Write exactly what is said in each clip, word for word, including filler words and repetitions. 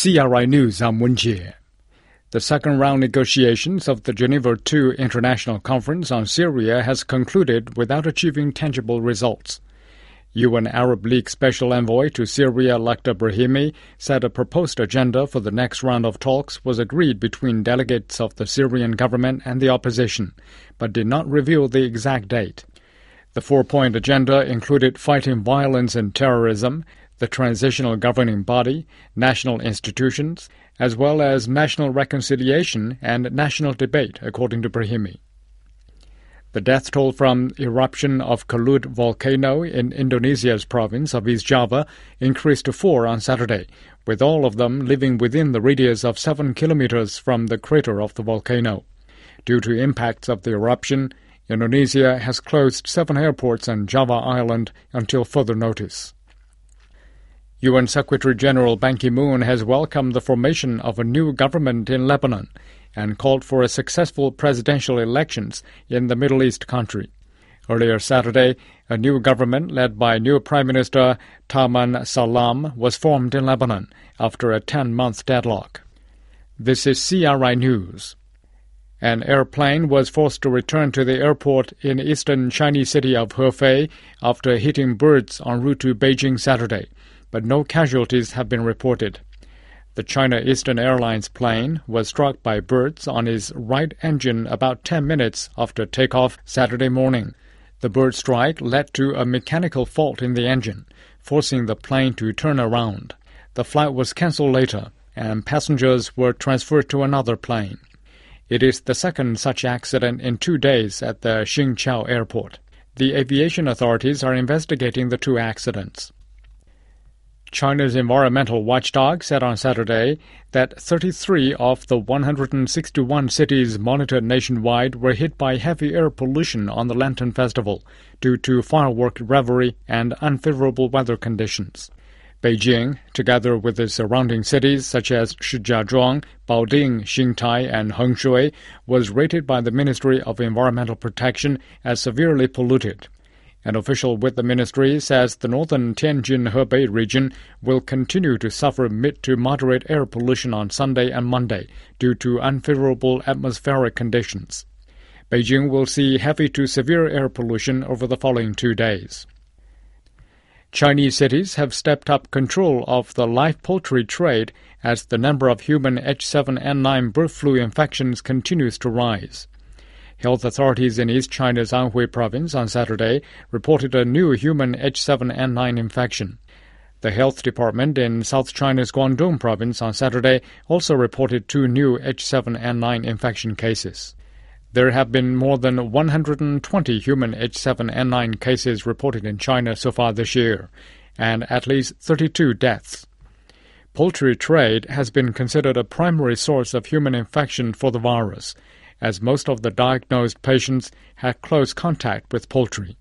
C R I News, I'm Wen Jie. The second-round negotiations of the Geneva two International Conference on Syria has concluded without achieving tangible results. U N Arab League Special Envoy to Syria Lakhdar Brahimi said a proposed agenda for the next round of talks was agreed between delegates of the Syrian government and the opposition, but did not reveal the exact date. The four-point agenda included fighting violence and terrorism, the transitional governing body, national institutions, as well as national reconciliation and national debate, according to Brahimi. The death toll from eruption of Kelut volcano in Indonesia's province of East Java increased to four on Saturday, with all of them living within the radius of seven kilometers from the crater of the volcano. Due to impacts of the eruption, Indonesia has closed seven airports on Java Island until further notice. U N Secretary-General Ban Ki-moon has welcomed the formation of a new government in Lebanon and called for a successful presidential elections in the Middle East country. Earlier Saturday, a new government led by new Prime Minister Taman Salam was formed in Lebanon after a ten-month deadlock. This is C R I News. An airplane was forced to return to the airport in eastern Chinese city of Hefei after hitting birds en route to Beijing Saturday, but no casualties have been reported. The China Eastern Airlines plane was struck by birds on its right engine about ten minutes after takeoff Saturday morning. The bird strike led to a mechanical fault in the engine, forcing the plane to turn around. The flight was cancelled later, and passengers were transferred to another plane. It is the second such accident in two days at the Xingqiao airport. The aviation authorities are investigating the two accidents. China's environmental watchdog said on Saturday that thirty-three of the one hundred sixty-one cities monitored nationwide were hit by heavy air pollution on the Lantern Festival due to firework revelry and unfavorable weather conditions. Beijing, together with the surrounding cities such as Shijiazhuang, Baoding, Xingtai, and Hengshui, was rated by the Ministry of Environmental Protection as severely polluted. An official with the ministry says the northern Tianjin-Hebei region will continue to suffer mid to moderate air pollution on Sunday and Monday due to unfavorable atmospheric conditions. Beijing will see heavy to severe air pollution over the following two days. Chinese cities have stepped up control of the live poultry trade as the number of human H seven N nine bird flu infections continues to rise. Health authorities in East China's Anhui province on Saturday reported a new human H seven N nine infection. The health department in South China's Guangdong province on Saturday also reported two new H seven N nine infection cases. There have been more than one hundred twenty human H seven N nine cases reported in China so far this year, and at least thirty-two deaths. Poultry trade has been considered a primary source of human infection for the virus, as most of the diagnosed patients had close contact with poultry.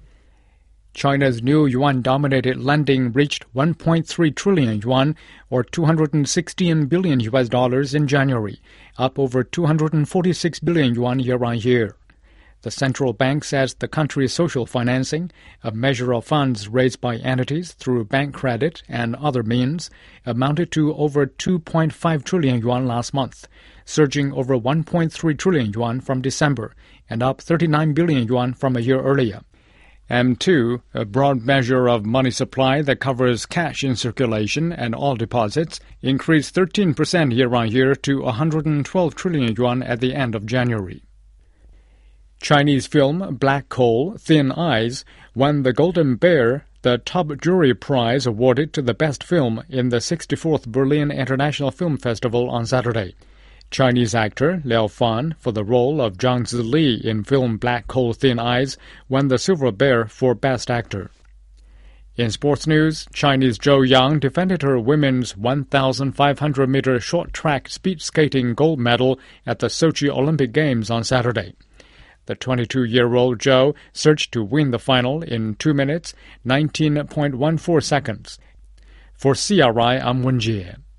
China's new yuan-dominated lending reached one point three trillion yuan, or two hundred sixteen billion U S dollars in January, up over two hundred forty-six billion yuan year-on-year. The central bank says the country's social financing, a measure of funds raised by entities through bank credit and other means, amounted to over two point five trillion yuan last month, surging over one point three trillion yuan from December and up thirty-nine billion yuan from a year earlier. M two, a broad measure of money supply that covers cash in circulation and all deposits, increased thirteen percent year-on-year to one hundred twelve trillion yuan at the end of January. Chinese film Black Coal, Thin Eyes won the Golden Bear, the top jury prize awarded to the best film in the sixty-fourth Berlin International Film Festival on Saturday. Chinese actor Liao Fan, for the role of Zhang Zili in film Black Coal, Thin Eyes, won the Silver Bear for Best Actor. In sports news, Chinese Zhou Yang defended her women's one thousand five hundred meter short track speed skating gold medal at the Sochi Olympic Games on Saturday. The twenty-two-year-old Zhou surged to win the final in two minutes, nineteen point one four seconds. For C R I, I'm Wen Jie.